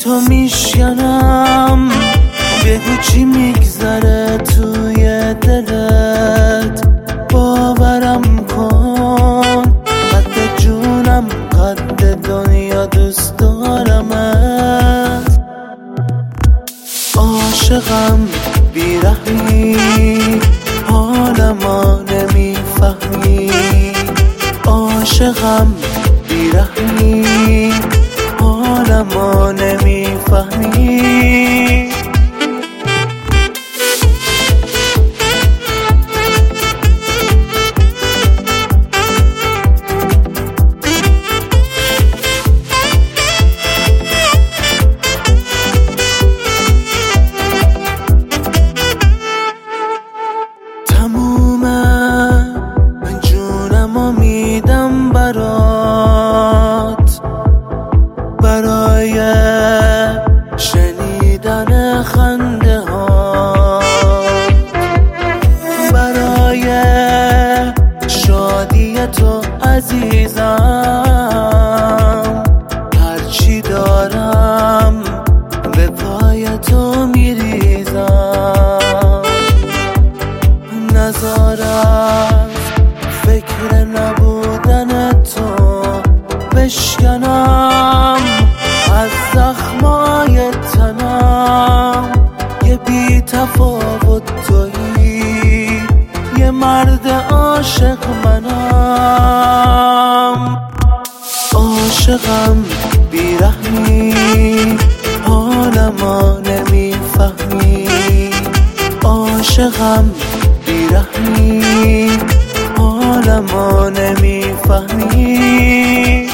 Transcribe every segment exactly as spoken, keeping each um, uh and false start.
تو میشکنم، بگو چی میگذره توی دلت، باورم کن قد جونم قد دنیا دوست دارمت. عاشقم بیرحمی، حالمو نمیفهمی. عاشقم بیرحمی، حالمو نمیفهمی. من جونمو میدم برات، برای شنیدن خنده ها، برای شادی تو عزیزم. هرچی دارم به پای تو میریزم. نذارم فکر نبودن تو بشکنم از زخمای تنم. یه بی تفاوت تویی، یه مرد عاشق منم. عاشقم بیرحمی، حالمو نمیفهمی. عاشقم بیرحمی، حالمو نمیفهمی.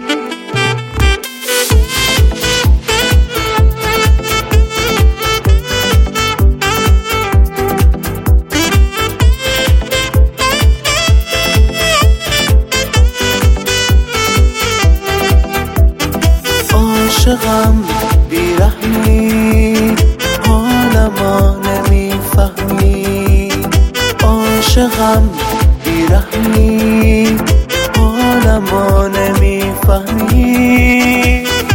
عاشقم بیرحمی، حالمو نمیفهمی. عاشقم بیرحمی، حالمو نمیفهمی.